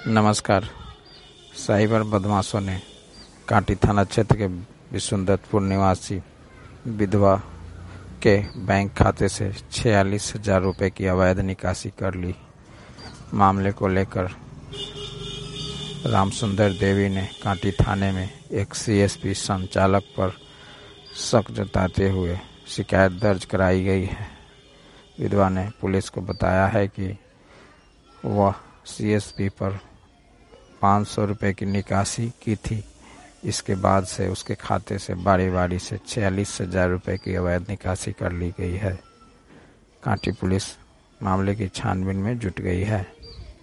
नमस्कार। साइबर बदमाशों ने कांटी थाना क्षेत्र के विशुनदत्तपुर निवासी विधवा के बैंक खाते से 46,000 रुपये की अवैध निकासी कर ली। मामले को लेकर रामसुंदर देवी ने कांटी थाने में एक सीएसपी संचालक पर शक जताते हुए शिकायत दर्ज कराई गई है। विधवा ने पुलिस को बताया है कि वह सीएसपी पर 500 रुपये की निकासी की थी। इसके बाद से उसके खाते से बारी से 46,000 रुपये की अवैध निकासी कर ली गई है। कांटी पुलिस मामले की छानबीन में जुट गई है।